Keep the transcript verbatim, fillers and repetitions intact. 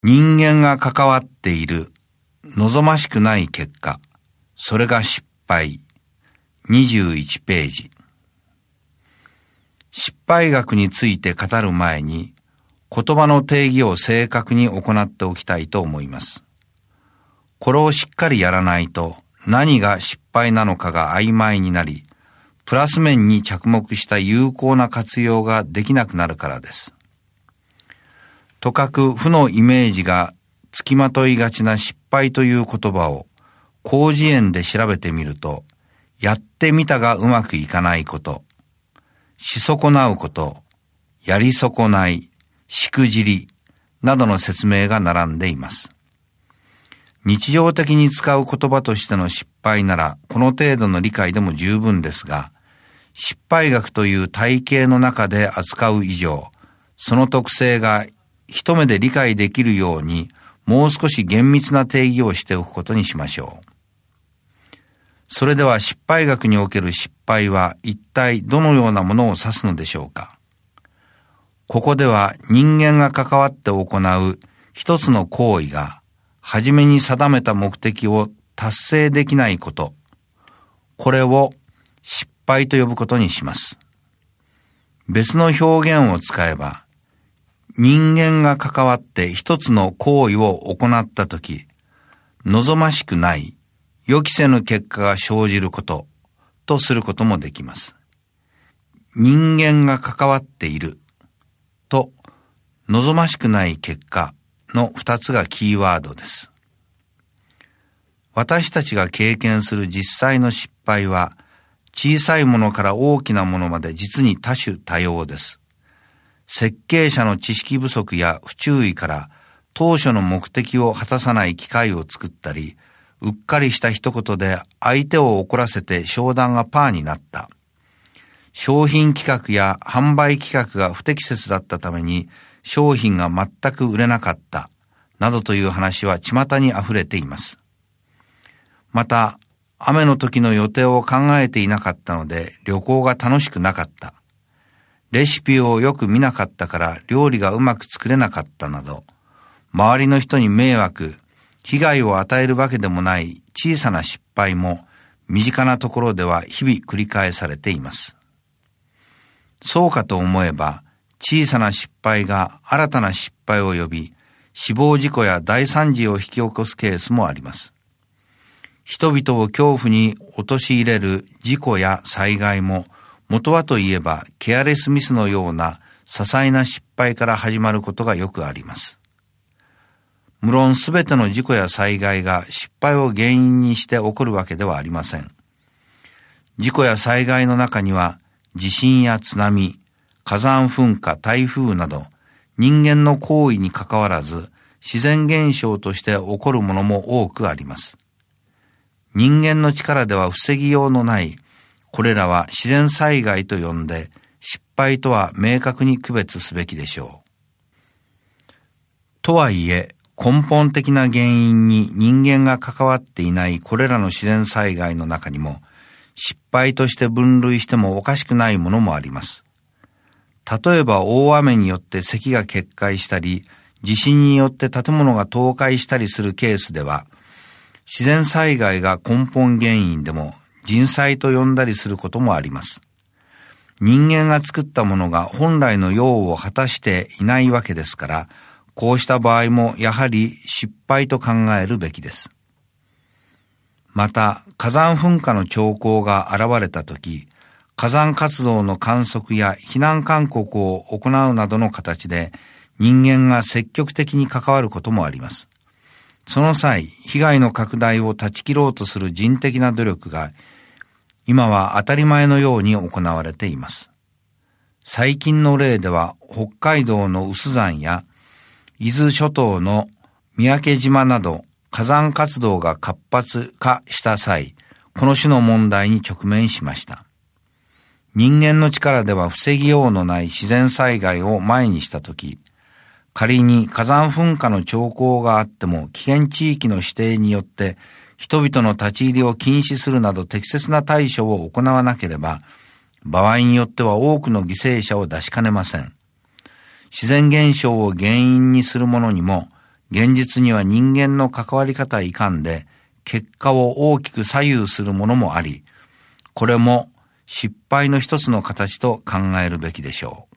人間が関わっている望ましくない結果、それが失敗。にじゅういちページ。失敗学について語る前に、言葉の定義を正確に行っておきたいと思います。これをしっかりやらないと、何が失敗なのかが曖昧になり、プラス面に着目した有効な活用ができなくなるからです。とかく負のイメージがつきまといがちな失敗という言葉を広辞苑で調べてみると、やってみたがうまくいかないこと、し損なうこと、やり損ない、しくじりなどの説明が並んでいます。日常的に使う言葉としての失敗ならこの程度の理解でも十分ですが、失敗学という体系の中で扱う以上、その特性が一目で理解できるようにもう少し厳密な定義をしておくことにしましょう。それでは失敗学における失敗は一体どのようなものを指すのでしょうか。ここでは人間が関わって行う一つの行為が初めに定めた目的を達成できないこと、これを失敗と呼ぶことにします。別の表現を使えば、人間が関わって一つの行為を行ったとき、望ましくない予期せぬ結果が生じることとすることもできます。人間が関わっていると望ましくない結果の二つがキーワードです。私たちが経験する実際の失敗は小さいものから大きなものまで実に多種多様です。設計者の知識不足や不注意から当初の目的を果たさない機会を作ったり、うっかりした一言で相手を怒らせて商談がパーになった。商品企画や販売企画が不適切だったために商品が全く売れなかった。などという話は巷に溢れています。また、雨の時の予定を考えていなかったので旅行が楽しくなかった。レシピをよく見なかったから料理がうまく作れなかったなど、周りの人に迷惑、被害を与えるわけでもない小さな失敗も身近なところでは日々繰り返されています。そうかと思えば、小さな失敗が新たな失敗を呼び、死亡事故や大惨事を引き起こすケースもあります。人々を恐怖に陥れる事故や災害も、元はといえばケアレスミスのような些細な失敗から始まることがよくあります。無論すべての事故や災害が失敗を原因にして起こるわけではありません。事故や災害の中には地震や津波、火山噴火、台風など人間の行為にかかわらず自然現象として起こるものも多くあります。人間の力では防ぎようのないこれらは自然災害と呼んで失敗とは明確に区別すべきでしょう。とはいえ根本的な原因に人間が関わっていないこれらの自然災害の中にも失敗として分類してもおかしくないものもあります。例えば大雨によって堰が決壊したり、地震によって建物が倒壊したりするケースでは、自然災害が根本原因でも人災と呼んだりすることもあります。人間が作ったものが本来の用を果たしていないわけですから、こうした場合もやはり失敗と考えるべきです。また、火山噴火の兆候が現れたとき、火山活動の観測や避難勧告を行うなどの形で人間が積極的に関わることもあります。その際、被害の拡大を断ち切ろうとする人的な努力が今は当たり前のように行われています。最近の例では北海道の有珠山や伊豆諸島の三宅島など火山活動が活発化した際、この種の問題に直面しました。人間の力では防ぎようのない自然災害を前にしたとき、仮に火山噴火の兆候があっても危険地域の指定によって人々の立ち入りを禁止するなど適切な対処を行わなければ、場合によっては多くの犠牲者を出しかねません。自然現象を原因にするものにも現実には人間の関わり方いかんで、結果を大きく左右するものもあり、これも失敗の一つの形と考えるべきでしょう。